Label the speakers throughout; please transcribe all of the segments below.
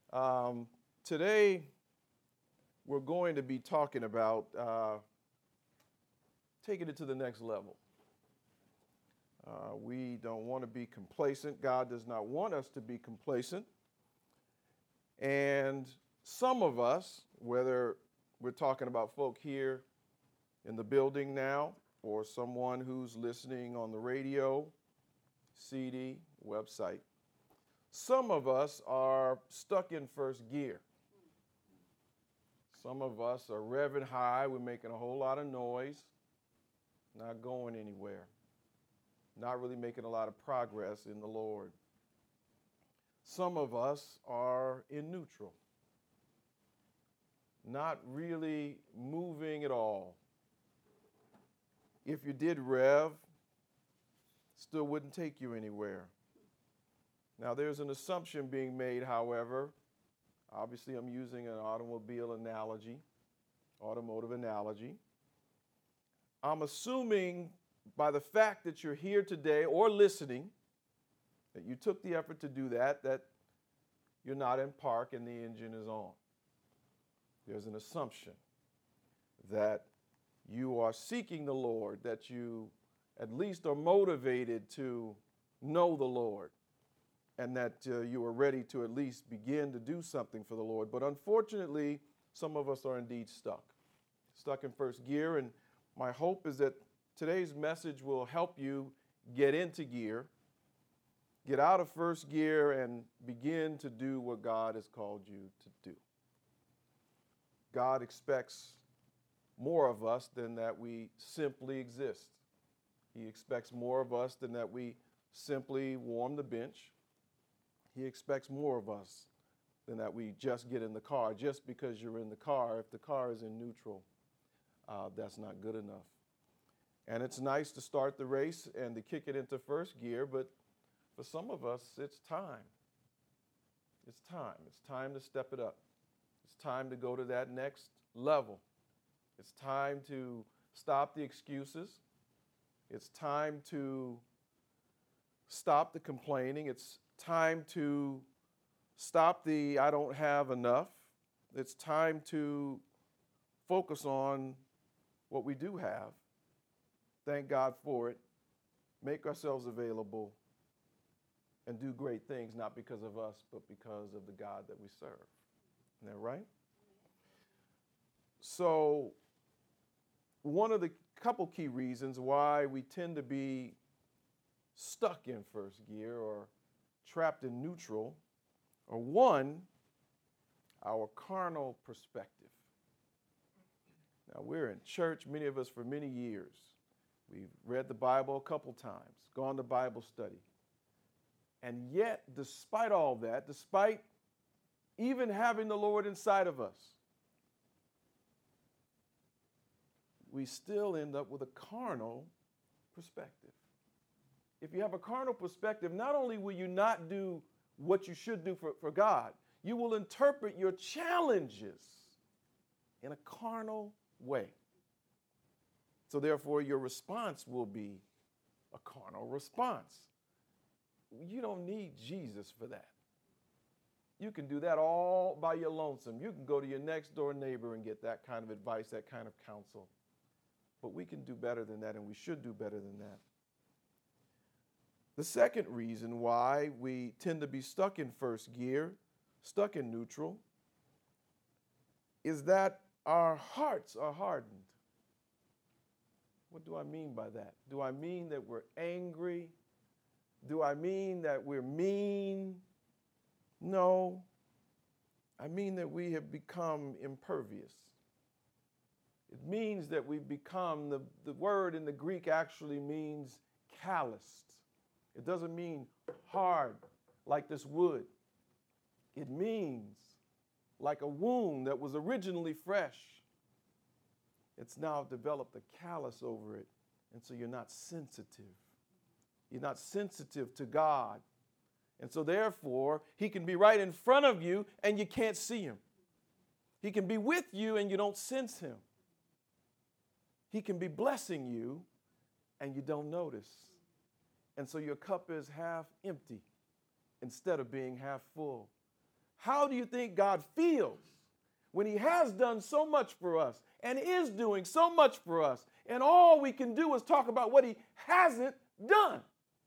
Speaker 1: Today, we're going to be talking about taking it to the next level. We don't want to be complacent. God does not want us to be complacent. And some of us, whether we're talking about folk here in the building now or someone who's listening on the radio, CD, website, some of us are stuck in first gear. Some of us are revving high. We're making a whole lot of noise, not going anywhere, not really making a lot of progress in the Lord. Some of us are in neutral, not really moving at all. If you did rev, still wouldn't take you anywhere. Now, there's an assumption being made, however. Obviously, I'm using an automotive analogy. I'm assuming by the fact that you're here today or listening, that you took the effort to do that you're not in park and the engine is on. There's an assumption that you are seeking the Lord, that you at least are motivated to know the Lord, and that you are ready to at least begin to do something for the Lord. But unfortunately, some of us are indeed stuck in first gear. And my hope is that today's message will help you get into gear, get out of first gear, and begin to do what God has called you to do. God expects more of us than that we simply exist. He expects more of us than that we simply warm the bench. He expects more of us than that we just get in the car. Just because you're in the car, if the car is in neutral, that's not good enough. And it's nice to start the race and to kick it into first gear, but for some of us, it's time. It's time. It's time to step it up. It's time to go to that next level. It's time to stop the excuses. It's time to stop the complaining. It's time to stop the I don't have enough. It's time to focus on what we do have. Thank God for it. Make ourselves available and do great things, not because of us, but because of the God that we serve. Isn't that right? So, one of the couple key reasons why we tend to be stuck in first gear or trapped in neutral are one, our carnal perspective. Now, we're in church, many of us, for many years. We've read the Bible a couple times, gone to Bible study. And yet, despite all that, despite even having the Lord inside of us, we still end up with a carnal perspective. If you have a carnal perspective, not only will you not do what you should do for God, you will interpret your challenges in a carnal way. So therefore, your response will be a carnal response. You don't need Jesus for that. You can do that all by your lonesome. You can go to your next door neighbor and get that kind of advice, that kind of counsel. But we can do better than that, and we should do better than that. The second reason why we tend to be stuck in first gear, stuck in neutral, is that our hearts are hardened. What do I mean by that? Do I mean that we're angry? Do I mean that we're mean? No. I mean that we have become impervious. It means that we've become, the word in the Greek actually means calloused. It doesn't mean hard like this wood. It means like a wound that was originally fresh. It's now developed a callus over it, and so you're not sensitive. You're not sensitive to God. And so therefore, he can be right in front of you and you can't see him. He can be with you and you don't sense him. He can be blessing you and you don't notice. And so your cup is half empty instead of being half full. How do you think God feels when he has done so much for us and is doing so much for us, and all we can do is talk about what he hasn't done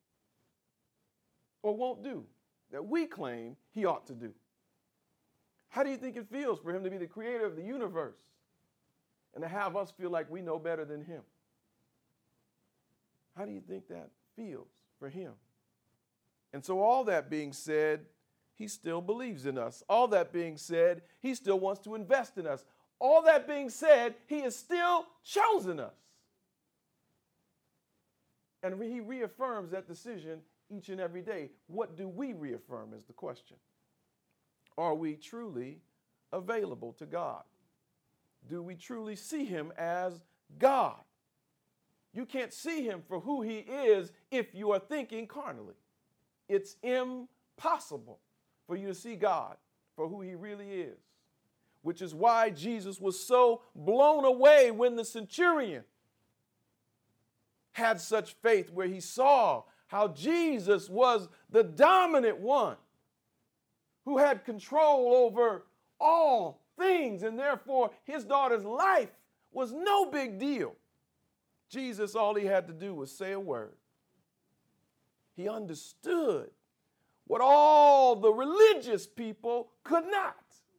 Speaker 1: or won't do that we claim he ought to do? How do you think it feels for him to be the creator of the universe and to have us feel like we know better than him? How do you think that feels for him? And so all that being said, he still believes in us. All that being said, he still wants to invest in us. All that being said, he has still chosen us. And he reaffirms that decision each and every day. What do we reaffirm is the question. Are we truly available to God? Do we truly see him as God? You can't see him for who he is if you are thinking carnally. It's impossible for you to see God for who he really is, which is why Jesus was so blown away when the centurion had such faith, where he saw how Jesus was the dominant one who had control over all things, and therefore his daughter's life was no big deal. Jesus, all he had to do was say a word. He understood what all the religious people could not.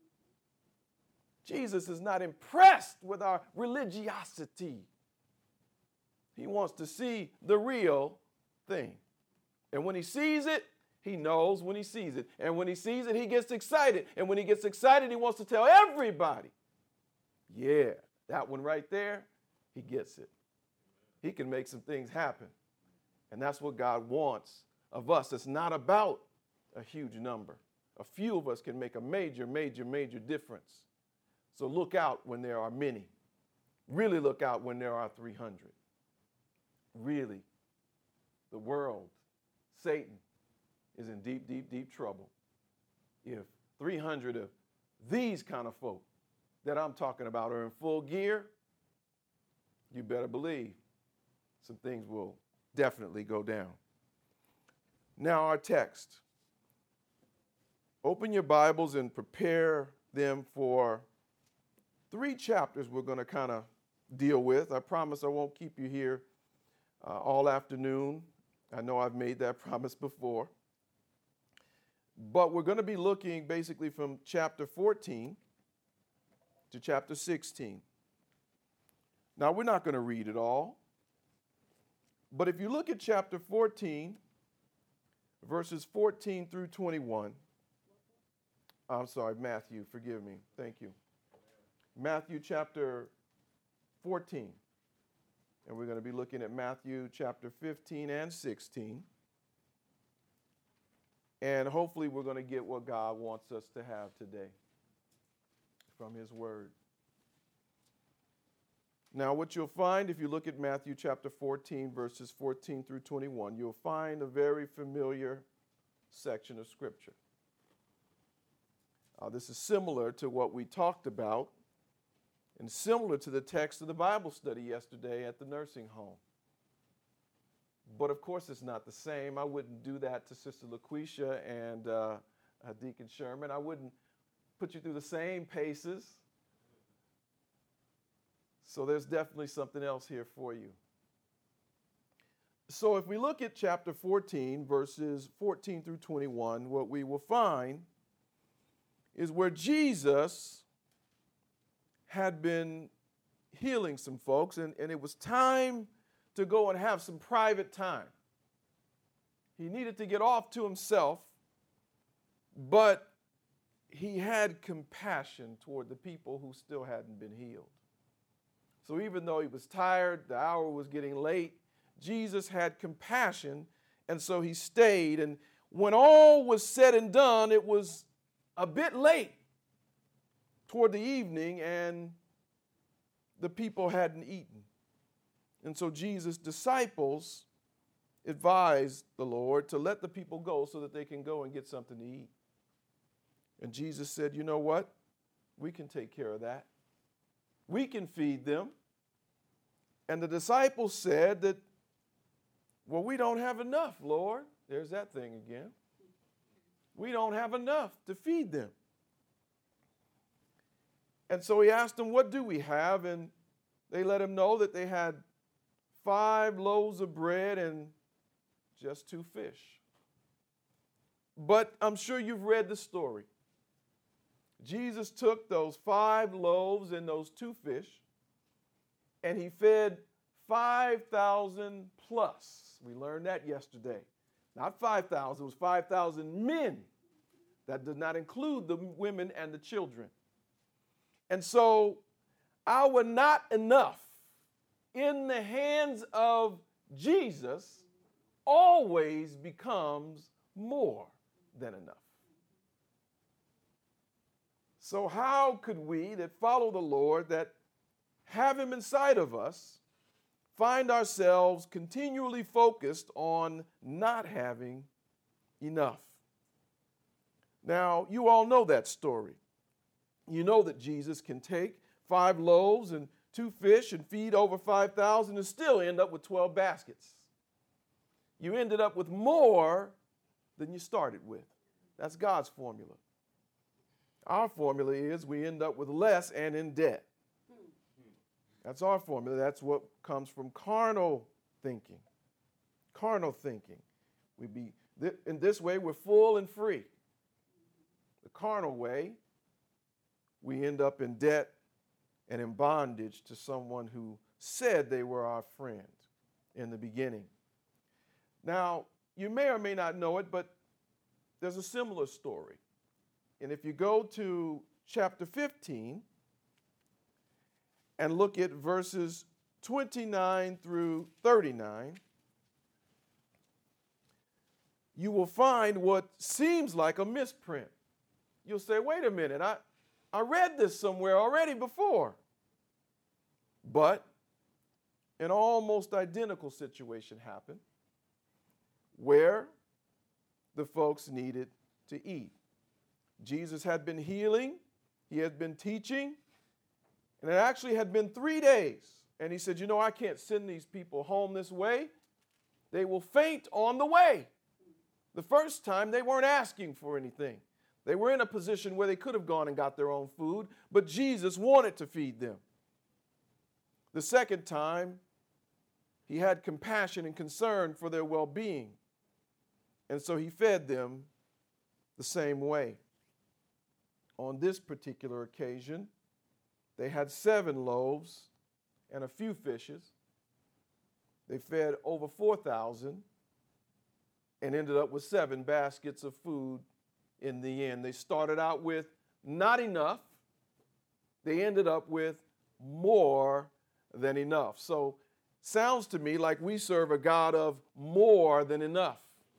Speaker 1: Jesus is not impressed with our religiosity. He wants to see the real thing. And when he sees it, he knows when he sees it. And when he sees it, he gets excited. And when he gets excited, he wants to tell everybody, yeah, that one right there, he gets it. He can make some things happen. And that's what God wants of us. It's not about a huge number. A few of us can make a major, major, major difference. So look out when there are many. Really look out when there are 300. Really, the world, Satan, is in deep, deep, deep trouble. If 300 of these kind of folk that I'm talking about are in full gear, you better believe some things will definitely go down. Now our text. Open your Bibles and prepare them for 3 chapters we're going to kind of deal with. I promise I won't keep you here all afternoon. I know I've made that promise before. But we're going to be looking basically from chapter 14 to chapter 16. Now, we're not going to read it all. But if you look at chapter 14, verses 14 through 21. I'm sorry, Matthew, forgive me. Thank you. Matthew chapter 14. And we're going to be looking at Matthew chapter 15 and 16. And hopefully we're going to get what God wants us to have today from his word. Now, what you'll find if you look at Matthew chapter 14, verses 14 through 21, you'll find a very familiar section of Scripture. This is similar to what we talked about and similar to the text of the Bible study yesterday at the nursing home. But, of course, it's not the same. I wouldn't do that to Sister LaQuisha and Deacon Sherman. I wouldn't put you through the same paces. So there's definitely something else here for you. So if we look at chapter 14, verses 14 through 21, what we will find is where Jesus had been healing some folks, and it was time to go and have some private time. He needed to get off to himself, but he had compassion toward the people who still hadn't been healed. So even though he was tired, the hour was getting late, Jesus had compassion, and so he stayed. And when all was said and done, it was a bit late toward the evening, and the people hadn't eaten. And so Jesus' disciples advised the Lord to let the people go so that they can go and get something to eat. And Jesus said, you know what? We can take care of that. We can feed them. And the disciples said that, well, we don't have enough, Lord. There's that thing again. We don't have enough to feed them. And so he asked them, what do we have? And they let him know that they had 5 loaves of bread and just 2 fish. But I'm sure you've read the story. Jesus took those 5 loaves and those 2 fish, and he fed 5,000 plus. We learned that yesterday. Not 5,000, it was 5,000 men. That does not include the women and the children. And so our not enough in the hands of Jesus always becomes more than enough. So how could we that follow the Lord, that have him inside of us, find ourselves continually focused on not having enough? Now, you all know that story. You know that Jesus can take 5 loaves and 2 fish and feed over 5,000 and still end up with 12 baskets. You ended up with more than you started with. That's God's formula. Our formula is we end up with less and in debt. That's our formula. That's what comes from carnal thinking. Carnal thinking. In this way, we're full and free. The carnal way, we end up in debt and in bondage to someone who said they were our friend in the beginning. Now, you may or may not know it, but there's a similar story. And if you go to chapter 15 and look at verses 29 through 39, you will find what seems like a misprint. You'll say, wait a minute, I read this somewhere already before. But an almost identical situation happened where the folks needed to eat. Jesus had been healing, he had been teaching, and it actually had been 3 days. And he said, I can't send these people home this way. They will faint on the way. The first time they weren't asking for anything. They were in a position where they could have gone and got their own food, but Jesus wanted to feed them. The second time, he had compassion and concern for their well-being, and so he fed them the same way. On this particular occasion, they had 7 loaves and a few fishes. They fed over 4,000 and ended up with 7 baskets of food in the end. They started out with not enough. They ended up with more than enough. So, sounds to me like we serve a God of more than enough.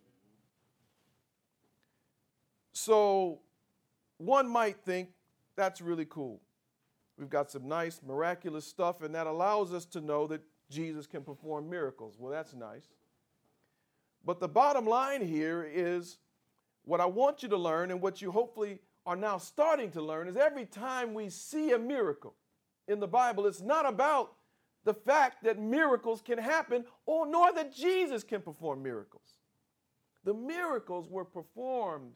Speaker 1: So, one might think that's really cool. We've got some nice, miraculous stuff, and that allows us to know that Jesus can perform miracles. Well, that's nice. But the bottom line here is what I want you to learn, and what you hopefully are now starting to learn, is every time we see a miracle in the Bible, it's not about the fact that miracles can happen, or nor that Jesus can perform miracles. The miracles were performed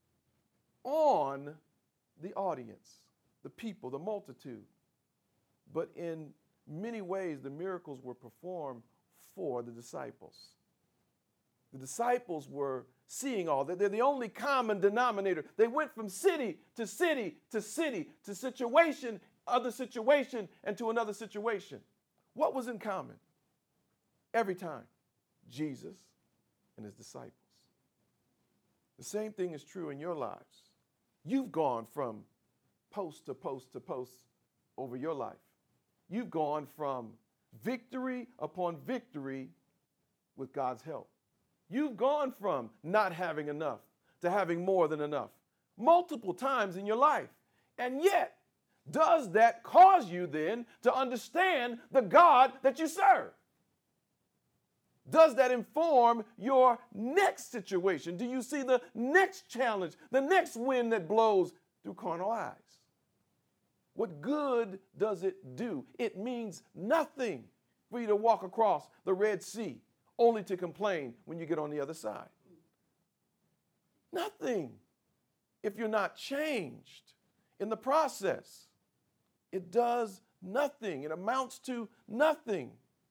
Speaker 1: on the audience, the people, the multitude. But in many ways, the miracles were performed for the disciples. The disciples were seeing all that. They're the only common denominator. They went from city to city to city, to situation, other situation, and to another situation. What was in common? Every time, Jesus and his disciples. The same thing is true in your lives. You've gone from post to post to post over your life. You've gone from victory upon victory with God's help. You've gone from not having enough to having more than enough multiple times in your life. And yet, does that cause you then to understand the God that you serve? Does that inform your next situation? Do you see the next challenge, the next wind that blows through carnal eyes? What good does it do? It means nothing for you to walk across the Red Sea only to complain when you get on the other side. Nothing if you're not changed in the process. It does nothing. It amounts to nothing.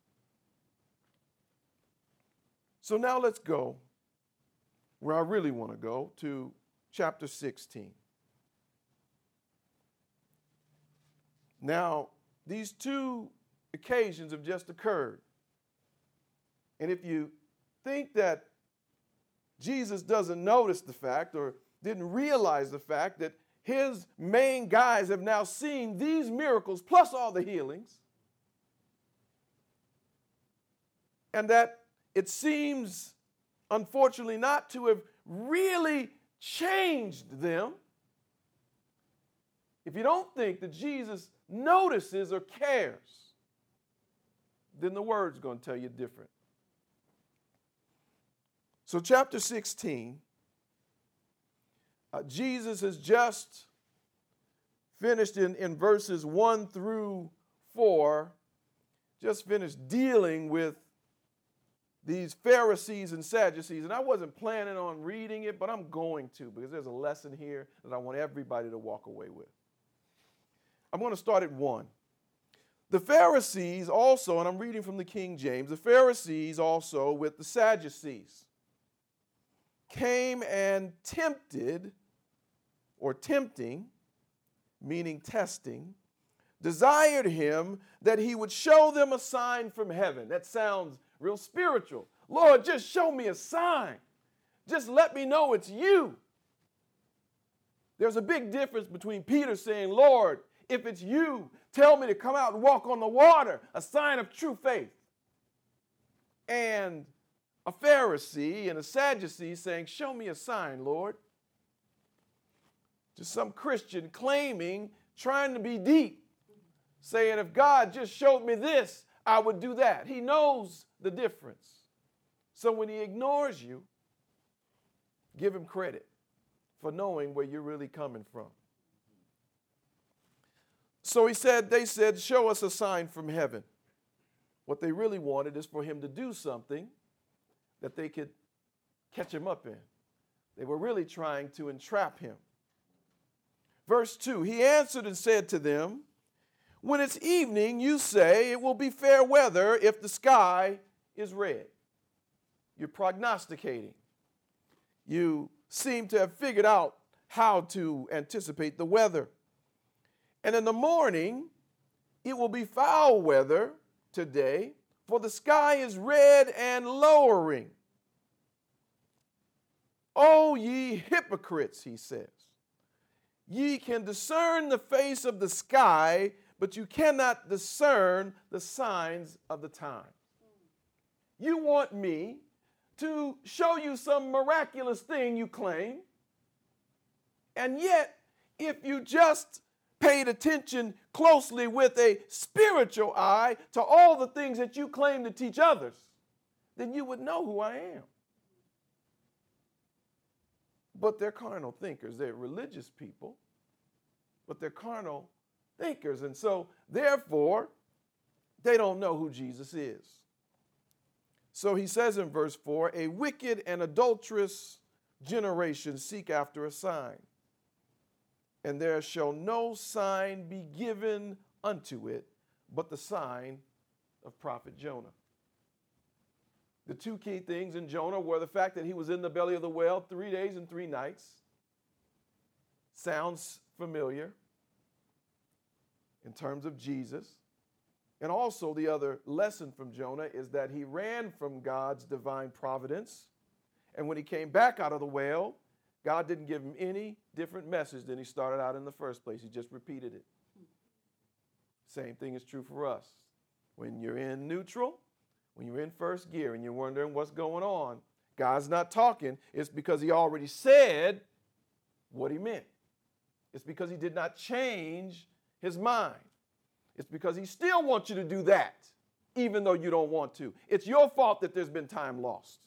Speaker 1: So now let's go where I really want to go, to chapter 16. Now, these two occasions have just occurred. And if you think that Jesus doesn't notice the fact or didn't realize the fact that his main guys have now seen these miracles plus all the healings, and that it seems, unfortunately, not to have really changed them, if you don't think that Jesus notices or cares, then the word's going to tell you different. So chapter 16, Jesus has just finished in verses 1 through 4, just finished dealing with these Pharisees and Sadducees. And I wasn't planning on reading it, but I'm going to, because there's a lesson here that I want everybody to walk away with. I'm going to start at 1. The Pharisees also, and I'm reading from the King James, the Pharisees also with the Sadducees came and tempted, or tempting, meaning testing, desired him that he would show them a sign from heaven. That sounds real spiritual. Lord, just show me a sign. Just let me know it's you. There's a big difference between Peter saying, Lord, if it's you, tell me to come out and walk on the water, a sign of true faith. And a Pharisee and a Sadducee saying, show me a sign, Lord. Just some Christian claiming, trying to be deep, saying, if God just showed me this, I would do that. He knows the difference. So when he ignores you, give him credit for knowing where you're really coming from. So they said, show us a sign from heaven. What they really wanted is for him to do something that they could catch him up in. They were really trying to entrap him. Verse 2, he answered and said to them, when it's evening, you say it will be fair weather if the sky is red. You're prognosticating. You seem to have figured out how to anticipate the weather. And in the morning, it will be foul weather today, for the sky is red and lowering. O ye hypocrites, he says. Ye can discern the face of the sky, but you cannot discern the signs of the time. You want me to show you some miraculous thing you claim, and yet, if you just paid attention closely with a spiritual eye to all the things that you claim to teach others, then you would know who I am. But they're carnal thinkers. They're religious people, but they're carnal thinkers. And so, therefore, they don't know who Jesus is. So he says in verse 4, a wicked and adulterous generation seek after a sign, and there shall no sign be given unto it but the sign of prophet Jonah. The two key things in Jonah were the fact that he was in the belly of the whale 3 days and 3 nights. Sounds familiar in terms of Jesus. And also the other lesson from Jonah is that he ran from God's divine providence. And when he came back out of the whale, God didn't give him any different message than he started out in the first place. He just repeated it. Same thing is true for us. When you're in neutral, when you're in first gear and you're wondering what's going on, God's not talking. It's because he already said what he meant. It's because he did not change his mind. It's because he still wants you to do that, even though you don't want to. It's your fault that there's been time lost.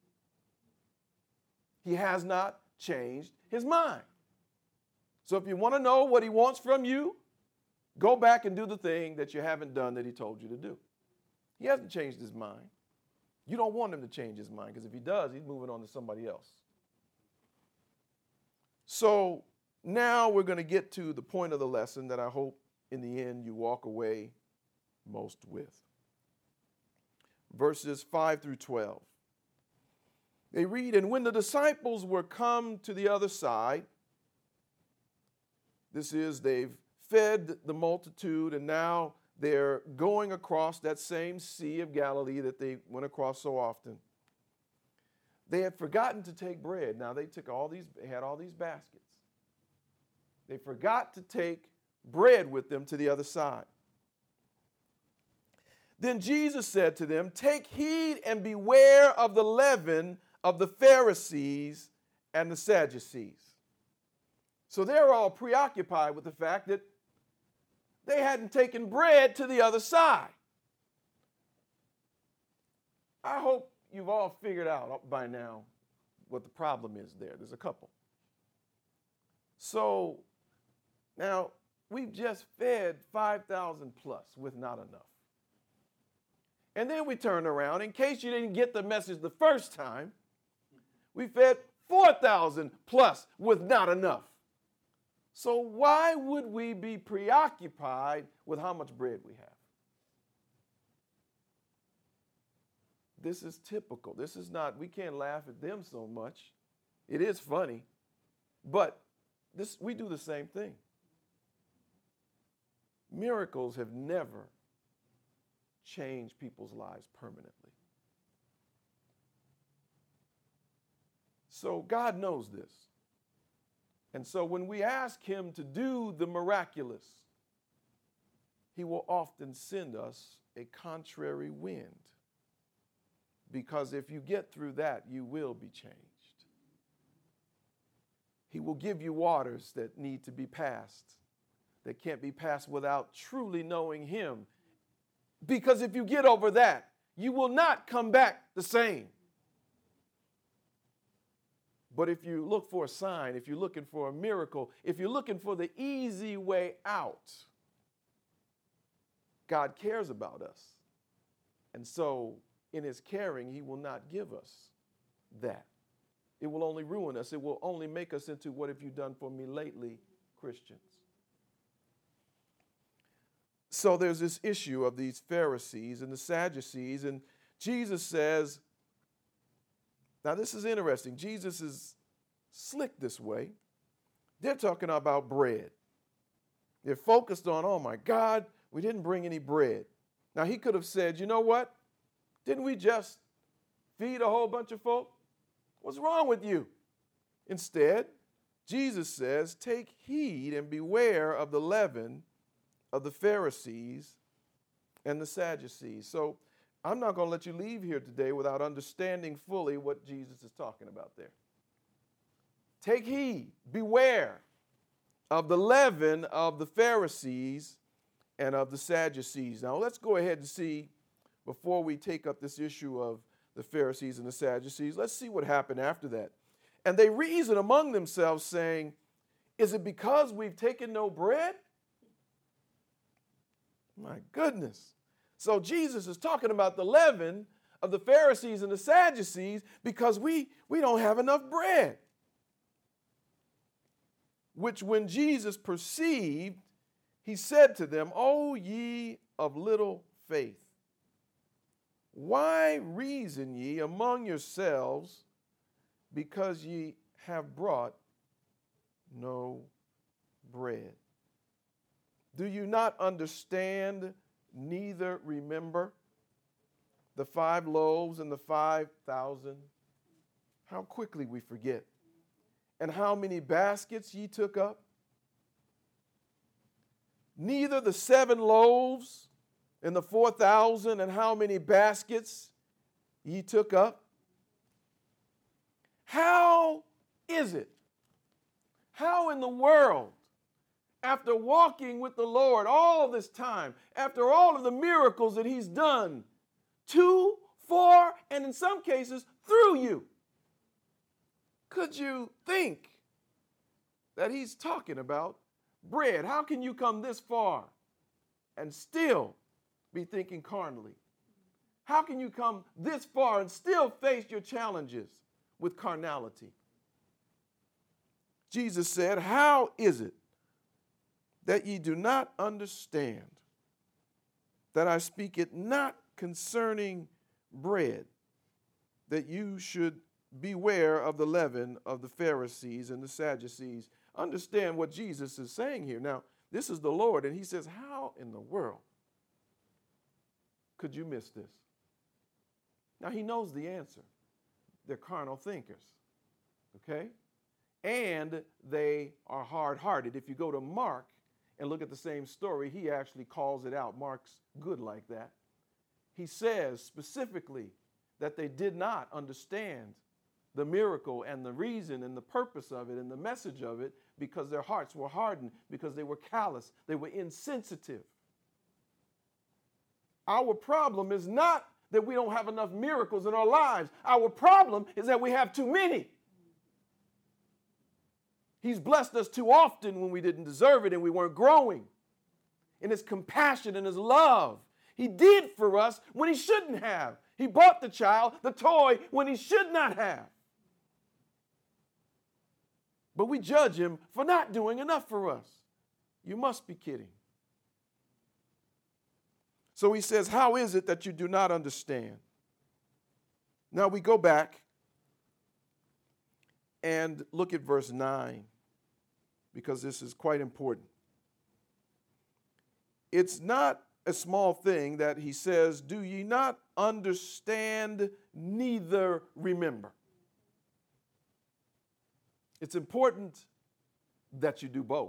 Speaker 1: He has not changed his mind. So if you want to know what he wants from you, go back and do the thing that you haven't done that he told you to do. He hasn't changed his mind. You don't want him to change his mind, because if he does, he's moving on to somebody else. So now we're going to get to the point of the lesson that I hope in the end you walk away most with. Verses 5 through 12. They read, and when the disciples were come to the other side, this is, they've fed the multitude, and now they're going across that same Sea of Galilee that they went across so often. They had forgotten to take bread. Now they had all these baskets. They forgot to take bread with them to the other side. Then Jesus said to them, take heed and beware of the leaven of the Pharisees and the Sadducees. So they're all preoccupied with the fact that they hadn't taken bread to the other side. I hope you've all figured out by now what the problem is there. There's a couple. So now we've just fed 5,000 plus with not enough. And then we turn around, in case you didn't get the message the first time, we fed 4,000 plus with not enough. So why would we be preoccupied with how much bread we have? This is typical. This is not, we can't laugh at them so much. It is funny, but we do the same thing. Miracles have never changed people's lives permanently. So God knows this. And so when we ask him to do the miraculous, he will often send us a contrary wind. Because if you get through that, you will be changed. He will give you waters that need to be passed, that can't be passed without truly knowing him. Because if you get over that, you will not come back the same. But if you look for a sign, if you're looking for a miracle, if you're looking for the easy way out, God cares about us. And so in his caring, he will not give us that. It will only ruin us. It will only make us into what have you done for me lately, Christians. So there's this issue of these Pharisees and the Sadducees, and Jesus says, now this is interesting. Jesus is slick this way. They're talking about bread. They're focused on, oh my God, we didn't bring any bread. Now he could have said, you know what? Didn't we just feed a whole bunch of folk? What's wrong with you? Instead, Jesus says, take heed and beware of the leaven of the Pharisees and the Sadducees. So I'm not going to let you leave here today without understanding fully what Jesus is talking about there. Take heed, beware of the leaven of the Pharisees and of the Sadducees. Now let's go ahead and see, before we take up this issue of the Pharisees and the Sadducees, let's see what happened after that. And they reason among themselves, saying, is it because we've taken no bread? My goodness. So Jesus is talking about the leaven of the Pharisees and the Sadducees because we don't have enough bread. Which when Jesus perceived, he said to them, O ye of little faith, why reason ye among yourselves because ye have brought no bread? Do you not understand, neither remember the 5 loaves and the 5,000? How quickly we forget. And how many baskets ye took up? Neither the 7 loaves and the 4,000 and how many baskets ye took up? How is it? How in the world, after walking with the Lord all this time, after all of the miracles that he's done to, for, and in some cases through you, could you think that he's talking about bread? How can you come this far and still be thinking carnally? How can you come this far and still face your challenges with carnality? Jesus said, how is it that ye do not understand, that I speak it not concerning bread, that you should beware of the leaven of the Pharisees and the Sadducees. Understand what Jesus is saying here. Now, this is the Lord, and he says, how in the world could you miss this? Now, he knows the answer. They're carnal thinkers, okay? And they are hard-hearted. If you go to Mark and look at the same story, he actually calls it out. Mark's good like that. He says specifically that they did not understand the miracle and the reason and the purpose of it and the message of it because their hearts were hardened, because they were callous, they were insensitive. Our problem is not that we don't have enough miracles in our lives. Our problem is that we have too many. He's blessed us too often when we didn't deserve it and we weren't growing in his compassion and his love. He did for us when he shouldn't have. He bought the child, the toy, when he should not have. But we judge him for not doing enough for us. You must be kidding. So he says, how is it that you do not understand? Now we go back and look at verse 9, because this is quite important. It's not a small thing that he says, do ye not understand, neither remember? It's important that you do both.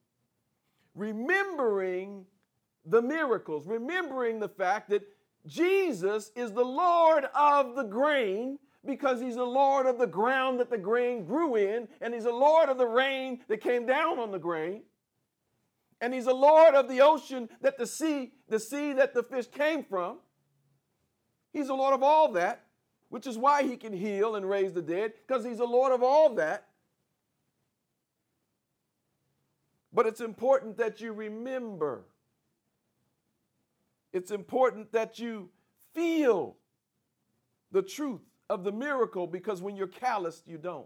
Speaker 1: Remembering the miracles, remembering the fact that Jesus is the Lord of the grain because he's the Lord of the ground that the grain grew in, and he's the Lord of the rain that came down on the grain, and he's the Lord of the ocean that the sea that the fish came from. He's the Lord of all that, which is why he can heal and raise the dead, because he's the Lord of all that. But it's important that you remember. It's important that you feel the truth of the miracle, because when you're calloused, you don't.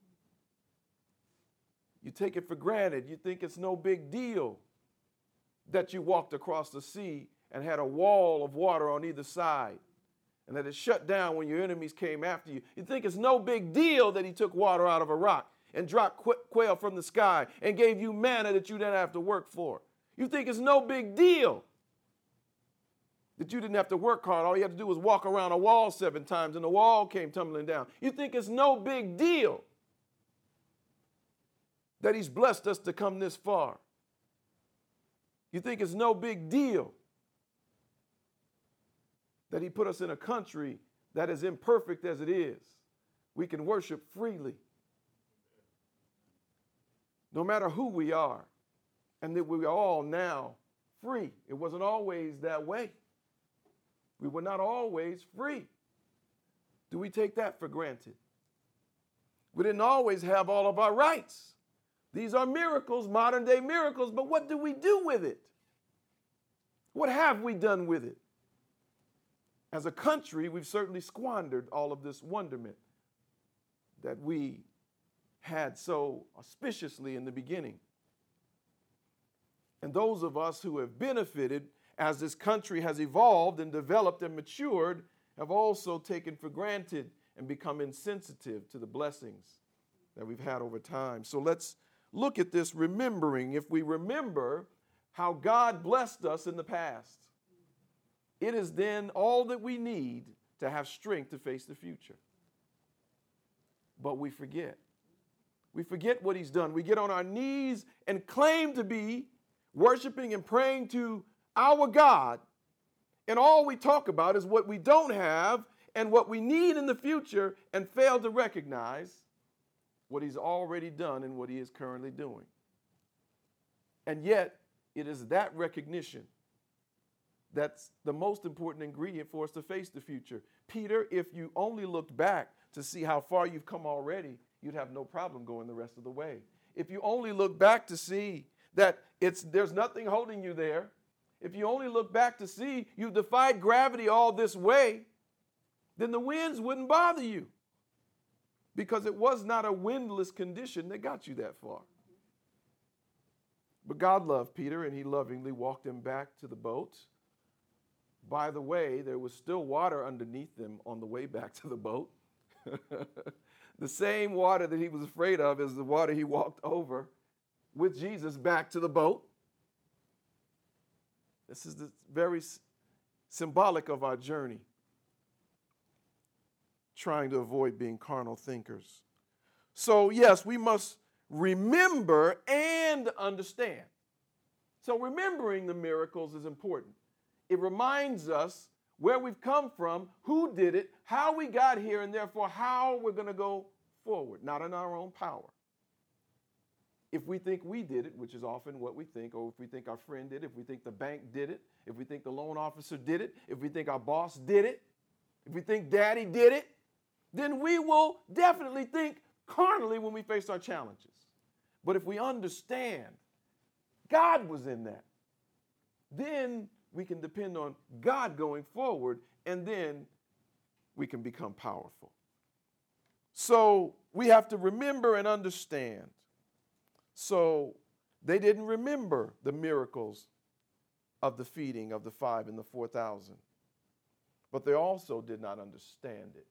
Speaker 1: You take it for granted. You think it's no big deal that you walked across the sea and had a wall of water on either side, and that it shut down when your enemies came after you. You think it's no big deal that he took water out of a rock and dropped quail from the sky and gave you manna that you didn't have to work for. You think it's no big deal that you didn't have to work hard. All you had to do was walk around a wall 7 times and the wall came tumbling down. You think it's no big deal that he's blessed us to come this far. You think it's no big deal that he put us in a country that is imperfect as it is. We can worship freely, no matter who we are, and that we are all now free. It wasn't always that way. We were not always free. Do we take that for granted? We didn't always have all of our rights. These are miracles, modern day miracles, but what do we do with it? What have we done with it? As a country, we've certainly squandered all of this wonderment that we had so auspiciously in the beginning. And those of us who have benefited as this country has evolved and developed and matured have also taken for granted and become insensitive to the blessings that we've had over time. So let's look at this remembering. If we remember how God blessed us in the past, it is then all that we need to have strength to face the future. But we forget. We forget what he's done. We get on our knees and claim to be worshiping and praying to our God, and all we talk about is what we don't have and what we need in the future, and fail to recognize what he's already done and what he is currently doing. And yet, it is that recognition that's the most important ingredient for us to face the future. Peter, if you only looked back to see how far you've come already, you'd have no problem going the rest of the way. If you only look back to see that there's nothing holding you there, if you only look back to see you've defied gravity all this way, then the winds wouldn't bother you, because it was not a windless condition that got you that far. But God loved Peter, and he lovingly walked him back to the boat. By the way, there was still water underneath them on the way back to the boat. The same water that he was afraid of is the water he walked over with Jesus back to the boat. This is very symbolic of our journey, trying to avoid being carnal thinkers. So, yes, we must remember and understand. So remembering the miracles is important. It reminds us where we've come from, who did it, how we got here, and therefore how we're going to go forward, not in our own power. If we think we did it, which is often what we think, or if we think our friend did it, if we think the bank did it, if we think the loan officer did it, if we think our boss did it, if we think daddy did it, then we will definitely think carnally when we face our challenges. But if we understand God was in that, then we can depend on God going forward, and then we can become powerful. So we have to remember and understand. So they didn't remember the miracles of the feeding of the 5,000 and the 4,000, but they also did not understand it.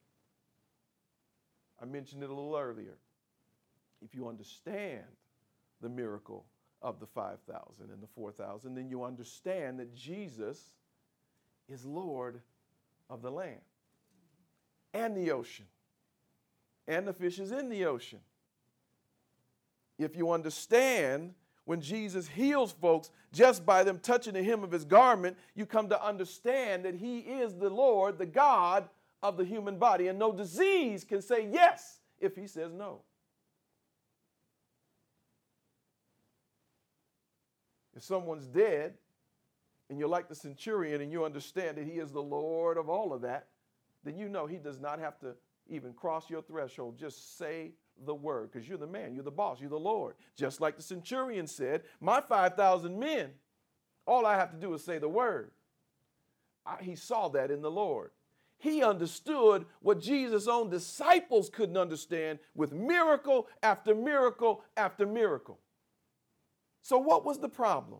Speaker 1: I mentioned it a little earlier. If you understand the miracle of the 5,000 and the 4,000, then you understand that Jesus is Lord of the land and the ocean and the fishes in the ocean. If you understand when Jesus heals folks just by them touching the hem of his garment, you come to understand that he is the Lord, the God of the human body, and no disease can say yes if he says no. If someone's dead and you're like the centurion and you understand that he is the Lord of all of that, then you know he does not have to even cross your threshold. Just say the word, because you're the man, you're the boss, you're the Lord. Just like the centurion said, my 5,000 men, all I have to do is say the word. He saw that in the Lord. He understood what Jesus' own disciples couldn't understand with miracle after miracle after miracle. So what was the problem?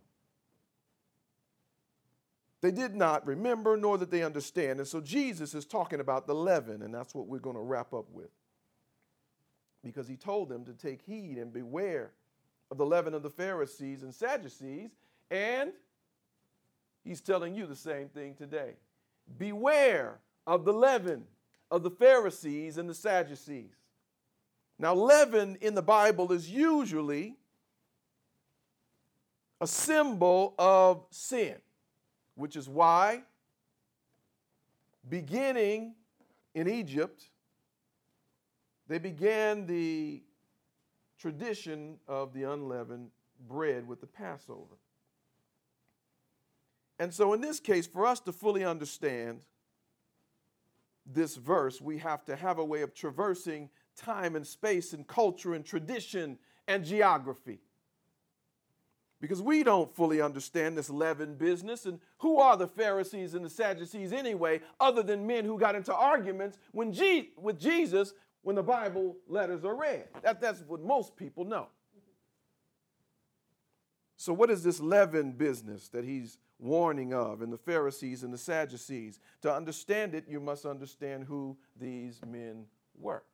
Speaker 1: They did not remember, nor did they understand. And so Jesus is talking about the leaven, and that's what we're going to wrap up with. Because he told them to take heed and beware of the leaven of the Pharisees and Sadducees, and he's telling you the same thing today. Beware of the leaven of the Pharisees and the Sadducees. Now, leaven in the Bible is usually a symbol of sin, which is why, beginning in Egypt, they began the tradition of the unleavened bread with the Passover. And so in this case, for us to fully understand this verse, we have to have a way of traversing time and space and culture and tradition and geography. Because we don't fully understand this leaven business. And who are the Pharisees and the Sadducees anyway, other than men who got into arguments with Jesus when the Bible letters are read? That's what most people know. So what is this leaven business that he's warning of in the Pharisees and the Sadducees? To understand it, you must understand who these men were.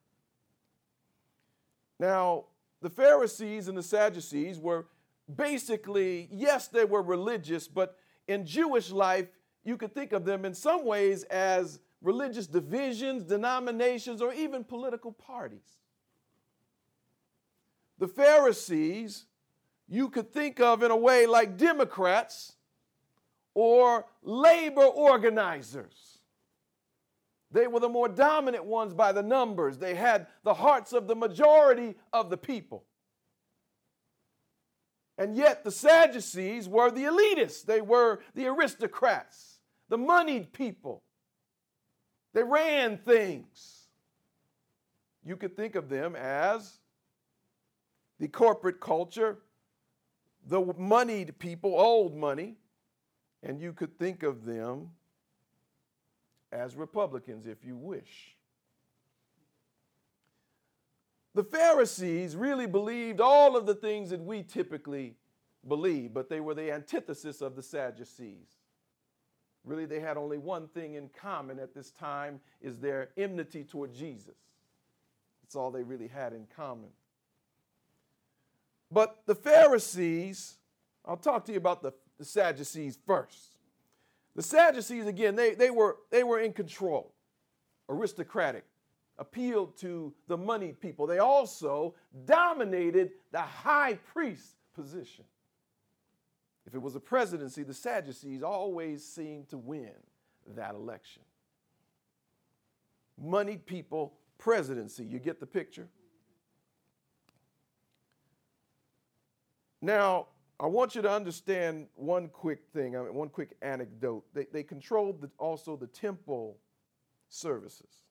Speaker 1: Now, the Pharisees and the Sadducees were basically, yes, they were religious, but in Jewish life, you could think of them in some ways as religious divisions, denominations, or even political parties. The Pharisees, you could think of in a way like Democrats or labor organizers. They were the more dominant ones by the numbers. They had the hearts of the majority of the people. And yet the Sadducees were the elitists. They were the aristocrats, the moneyed people. They ran things. You could think of them as the corporate culture, the moneyed people, old money, and you could think of them as Republicans if you wish. The Pharisees really believed all of the things that we typically believe, but they were the antithesis of the Sadducees. Really, they had only one thing in common at this time, is their enmity toward Jesus. That's all they really had in common. But the Pharisees, I'll talk to you about the Sadducees first. The Sadducees, again, they were in control, aristocratic, appealed to the moneyed people. They also dominated the high priest position. If it was a presidency, the Sadducees always seemed to win that election. Moneyed people, presidency. You get the picture? Now, I want you to understand one quick thing, one quick anecdote. They controlled also the temple services.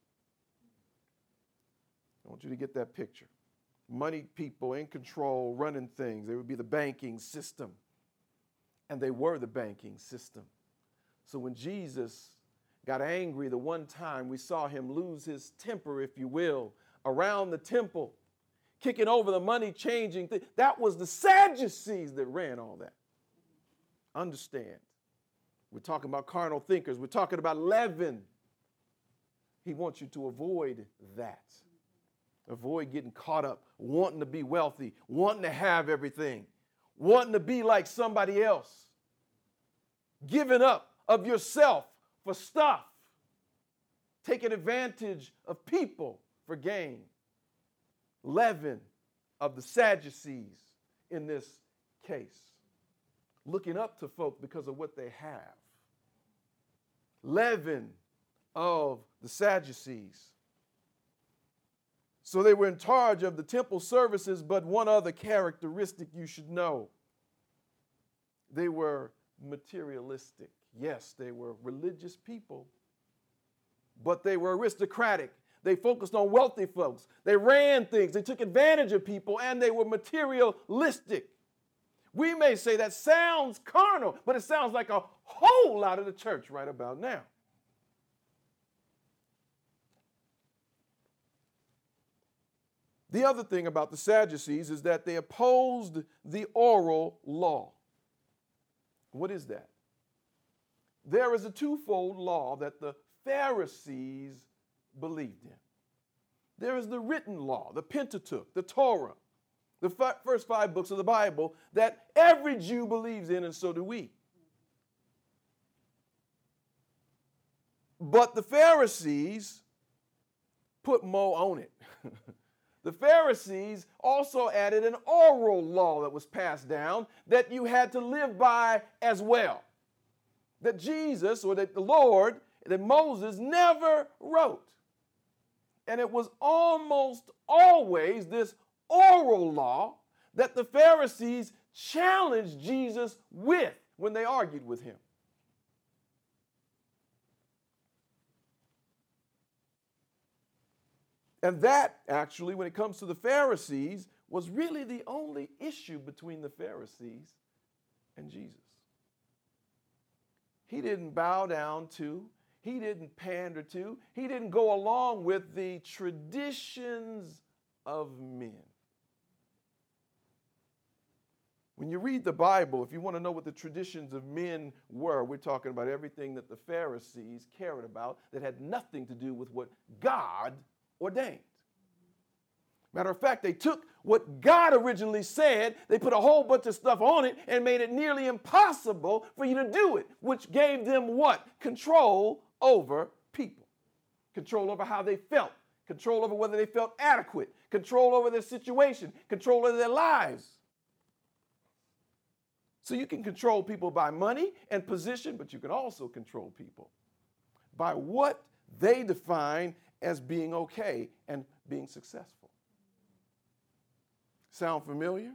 Speaker 1: I want you to get that picture. Moneyed people in control, running things. They would be the banking system. And they were the banking system. So when Jesus got angry the one time, we saw him lose his temper, if you will, around the temple, kicking over the money changing thing. That was the Sadducees that ran all that. Understand. We're talking about carnal thinkers. We're talking about leaven. He wants you to avoid that. Avoid getting caught up, wanting to be wealthy, wanting to have everything, wanting to be like somebody else, giving up of yourself for stuff, taking advantage of people for gain. Leaven of the Sadducees in this case, looking up to folk because of what they have. Leaven of the Sadducees. So they were in charge of the temple services, but one other characteristic you should know. They were materialistic. Yes, they were religious people, but they were aristocratic. They focused on wealthy folks. They ran things. They took advantage of people, and they were materialistic. We may say that sounds carnal, but it sounds like a whole lot of the church right about now. The other thing about the Sadducees is that they opposed the oral law. What is that? There is a twofold law that the Pharisees believed in. There is the written law, the Pentateuch, the Torah, the first 5 books of the Bible that every Jew believes in, and so do we. But the Pharisees put more on it. The Pharisees also added an oral law that was passed down that you had to live by as well. That Jesus, or that the Lord, that Moses never wrote. And it was almost always this oral law that the Pharisees challenged Jesus with when they argued with him. And that, actually, when it comes to the Pharisees, was really the only issue between the Pharisees and Jesus. He didn't bow down to, he didn't pander to, he didn't go along with the traditions of men. When you read the Bible, if you want to know what the traditions of men were, we're talking about everything that the Pharisees cared about that had nothing to do with what God ordained. Matter of fact, they took what God originally said, they put a whole bunch of stuff on it and made it nearly impossible for you to do it, which gave them what? Control over people. Control over how they felt. Control over whether they felt adequate. Control over their situation. Control over their lives. So you can control people by money and position, but you can also control people by what they define as being okay and being successful. Sound familiar?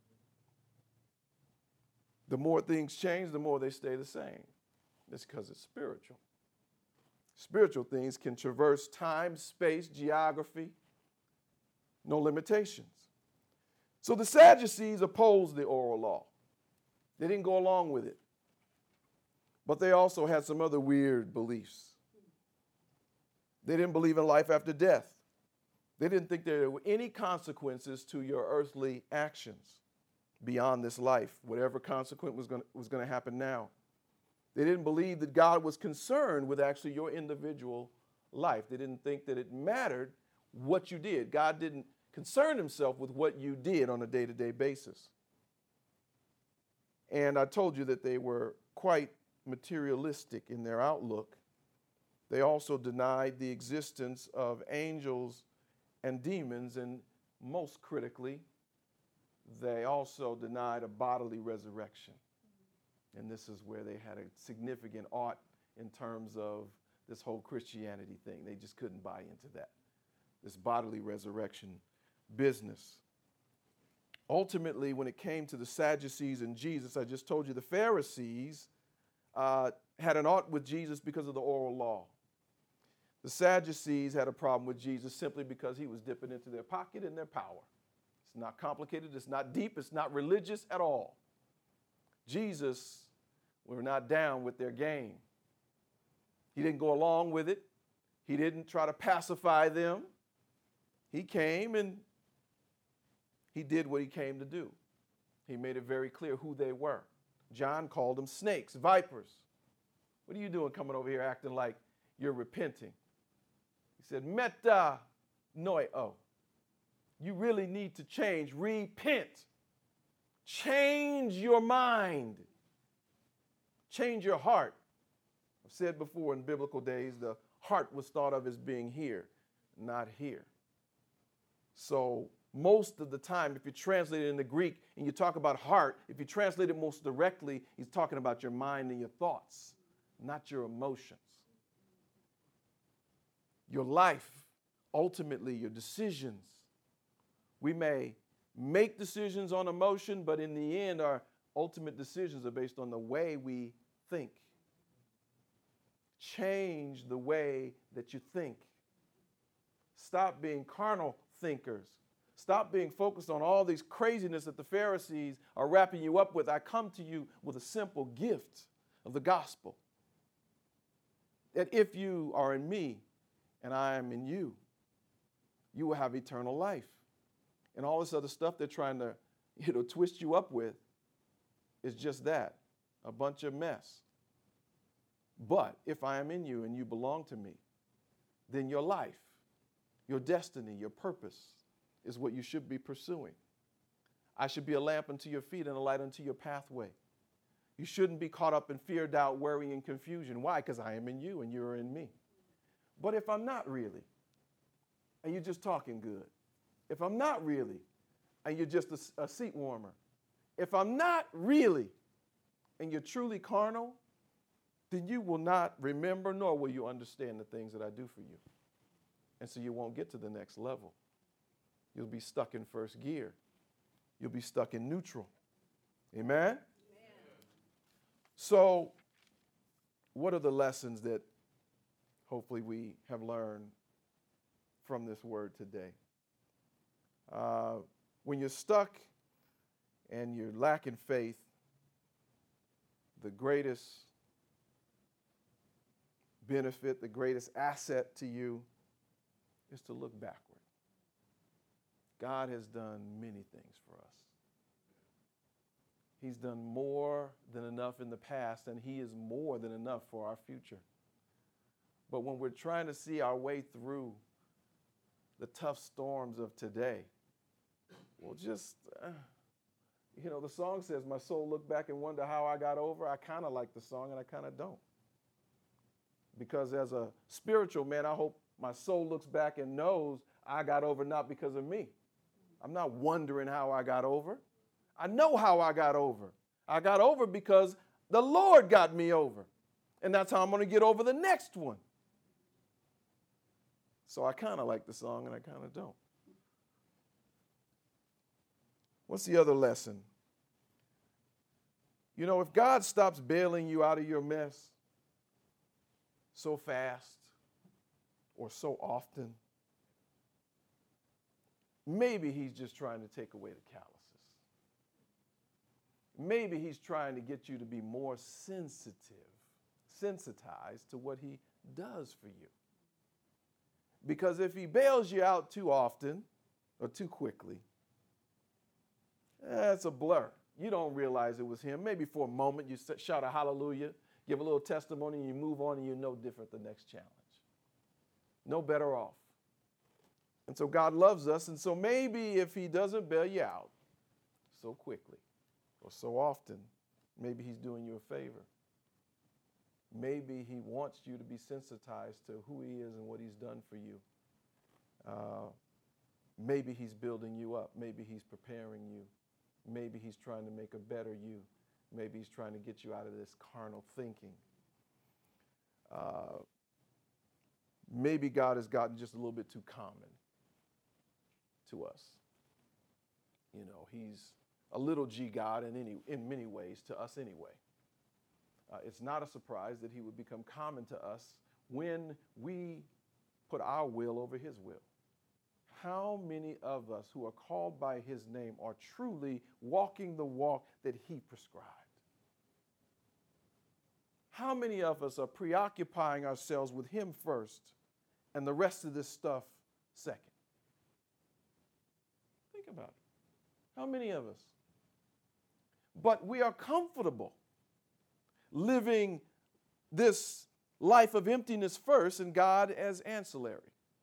Speaker 1: The more things change, the more they stay the same. That's because it's spiritual. Spiritual things can traverse time, space, geography, no limitations. So the Sadducees opposed the oral law. They didn't go along with it. But they also had some other weird beliefs. They didn't believe in life after death. They didn't think there were any consequences to your earthly actions. beyond this life, whatever consequence was going to happen now. They didn't believe that God was concerned with actually your individual life. They didn't think that it mattered what you did. God didn't concern himself with what you did on a day-to-day basis. And I told you that they were quite materialistic in their outlook. They also denied the existence of angels and demons, and most critically, they also denied a bodily resurrection. And this is where they had a significant ought in terms of this whole Christianity thing. They just couldn't buy into that, this bodily resurrection business. Ultimately, when it came to the Sadducees and Jesus, I just told you the Pharisees had an ought with Jesus because of the oral law. The Sadducees had a problem with Jesus simply because he was dipping into their pocket and their power. It's not complicated, it's not deep, it's not religious at all. Jesus were not down with their game. He didn't go along with it. He didn't try to pacify them. He came and he did what he came to do. He made it very clear who they were. John called them snakes, vipers. What are you doing coming over here acting like you're repenting? He said, meta noio. You really need to change. Repent. Change your mind. Change your heart. I've said before in biblical days, the heart was thought of as being here, not here. So most of the time, if you translate it into Greek and you talk about heart, if you translate it most directly, he's talking about your mind and your thoughts, not your emotions. Your life, ultimately your decisions. We may make decisions on emotion, but in the end, our ultimate decisions are based on the way we think. Change the way that you think. Stop being carnal thinkers. Stop being focused on all these craziness that the Pharisees are wrapping you up with. I come to you with a simple gift of the gospel. That if you are in me and I am in you, you will have eternal life. And all this other stuff they're trying to, twist you up with is just that, a bunch of mess. But if I am in you and you belong to me, then your life, your destiny, your purpose is what you should be pursuing. I should be a lamp unto your feet and a light unto your pathway. You shouldn't be caught up in fear, doubt, worry, and confusion. Why? Because I am in you and you're in me. But if I'm not really, and you're just talking good, if I'm not really, and you're just a seat warmer, if I'm not really, and you're truly carnal, then you will not remember nor will you understand the things that I do for you. And so you won't get to the next level. You'll be stuck in first gear. You'll be stuck in neutral. Amen? Amen. So what are the lessons that hopefully we have learned from this word today? When you're stuck and you're lacking faith, the greatest benefit, the greatest asset to you is to look backward. God has done many things for us. He's done more than enough in the past, and he is more than enough for our future. But when we're trying to see our way through the tough storms of today, well, just, the song says, my soul look back and wonder how I got over. I kind of like the song and I kind of don't. Because as a spiritual man, I hope my soul looks back and knows I got over not because of me. I'm not wondering how I got over. I know how I got over. I got over because the Lord got me over. And that's how I'm going to get over the next one. So I kind of like the song and I kind of don't. What's the other lesson? If God stops bailing you out of your mess so fast or so often, maybe he's just trying to take away the calluses. Maybe he's trying to get you to be more sensitized to what he does for you. Because if he bails you out too often or too quickly, It's a blur. You don't realize it was him. Maybe for a moment you shout a hallelujah, give a little testimony, and you move on, and you're no different the next challenge. No better off. And so God loves us, and so maybe if he doesn't bail you out so quickly or so often, maybe he's doing you a favor. Maybe he wants you to be sensitized to who he is and what he's done for you. Maybe he's building you up. Maybe he's preparing you. Maybe he's trying to make a better you. Maybe he's trying to get you out of this carnal thinking. Maybe God has gotten just a little bit too common to us. You know, he's a little g God in many ways to us anyway. It's not a surprise that he would become common to us when we put our will over his will. How many of us who are called by his name are truly walking the walk that he prescribed? How many of us are preoccupying ourselves with him first and the rest of this stuff second? Think about it. How many of us? But we are comfortable living this life of emptiness first and God as ancillary.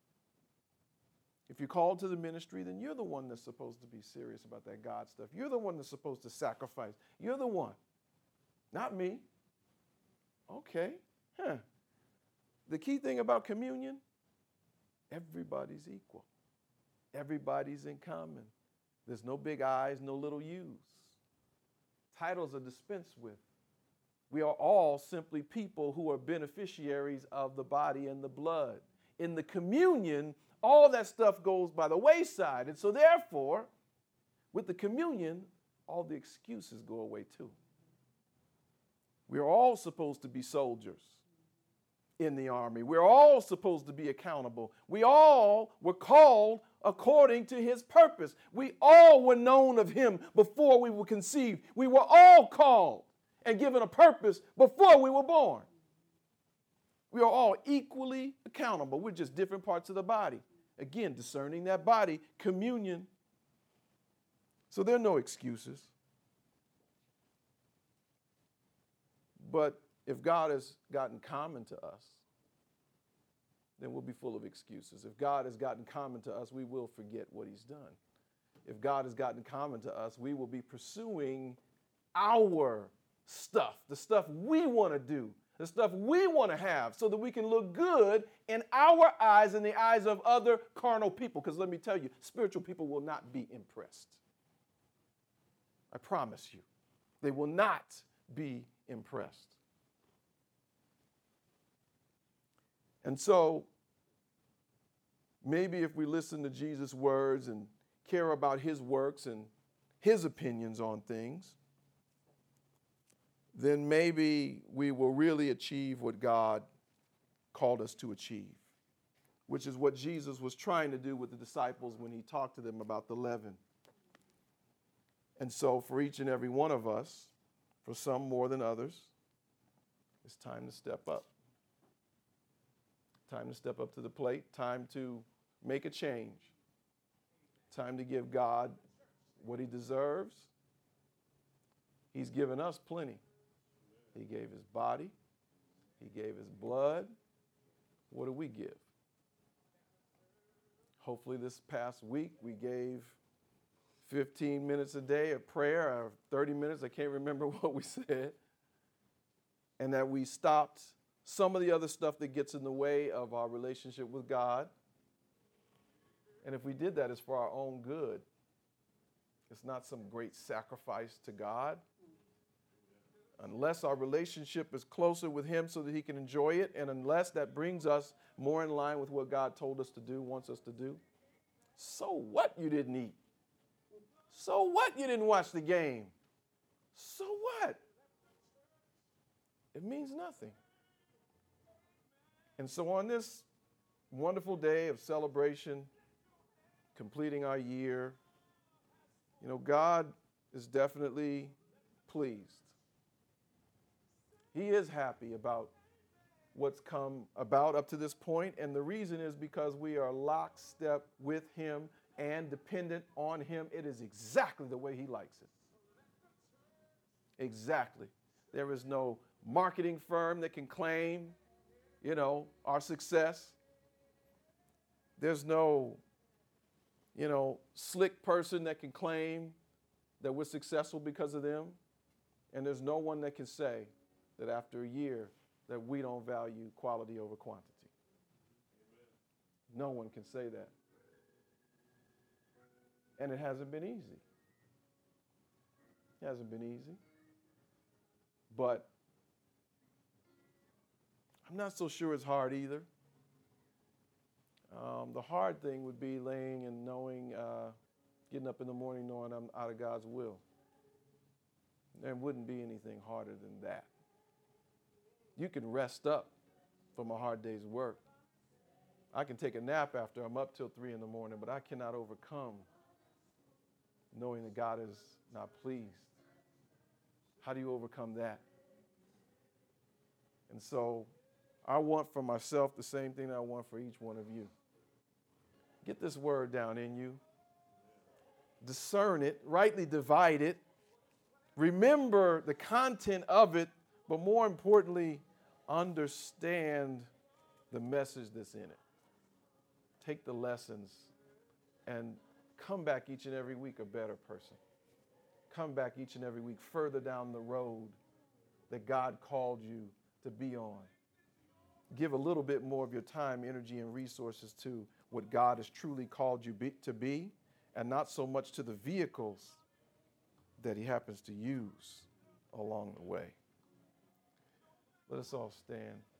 Speaker 1: If you're called to the ministry, then you're the one that's supposed to be serious about that God stuff. You're the one that's supposed to sacrifice. You're the one, not me. Okay. The key thing about communion, everybody's equal. Everybody's in common. There's no big I's, no little U's. Titles are dispensed with. We are all simply people who are beneficiaries of the body and the blood. In the communion, all that stuff goes by the wayside. And so therefore, with the communion, all the excuses go away too. We are all supposed to be soldiers in the army. We're all supposed to be accountable. We all were called according to his purpose. We all were known of him before we were conceived. We were all called and given a purpose before we were born. We are all equally accountable. We're just different parts of the body. Again, discerning that body, communion. So there are no excuses. But if God has gotten common to us, then we'll be full of excuses. If God has gotten common to us, we will forget what he's done. If God has gotten common to us, we will be pursuing our stuff, the stuff we want to do, the stuff we want to have, so that we can look good in our eyes and the eyes of other carnal people. Because let me tell you, spiritual people will not be impressed. I promise you. They will not be impressed. And so, maybe if we listen to Jesus' words and care about his works and his opinions on things, then maybe we will really achieve what God called us to achieve, which is what Jesus was trying to do with the disciples when he talked to them about the leaven. And so for each and every one of us, for some more than others, it's time to step up. Time to step up to the plate. Time to make a change. Time to give God what he deserves. He's given us plenty. He gave his body. He gave his blood. What do we give? Hopefully this past week we gave 15 minutes a day of prayer, or 30 minutes, I can't remember what we said, and that we stopped some of the other stuff that gets in the way of our relationship with God. And if we did that, it's for our own good. It's not some great sacrifice to God. Unless our relationship is closer with him so that he can enjoy it, and unless that brings us more in line with what God told us to do, wants us to do. So what you didn't eat? So what you didn't watch the game? So what? It means nothing. And so on this wonderful day of celebration, completing our year, God is definitely pleased. He is happy about what's come about up to this point, and the reason is because we are lockstep with him, and dependent on him, it is exactly the way he likes it. Exactly. There is no marketing firm that can claim, our success. There's no, slick person that can claim that we're successful because of them. And there's no one that can say that after a year that we don't value quality over quantity. No one can say that. And it hasn't been easy. It hasn't been easy. But I'm not so sure it's hard either. The hard thing would be laying and knowing, getting up in the morning knowing I'm out of God's will. There wouldn't be anything harder than that. You can rest up from a hard day's work. I can take a nap after I'm up till 3 in the morning, but I cannot overcome knowing that God is not pleased. How do you overcome that? And so I want for myself the same thing that I want for each one of you. Get this word down in you. Discern it, rightly divide it. Remember the content of it, but more importantly, understand the message that's in it. Take the lessons and come back each and every week a better person. Come back each and every week further down the road that God called you to be on. Give a little bit more of your time, energy, and resources to what God has truly called you to be, and not so much to the vehicles that he happens to use along the way. Let us all stand.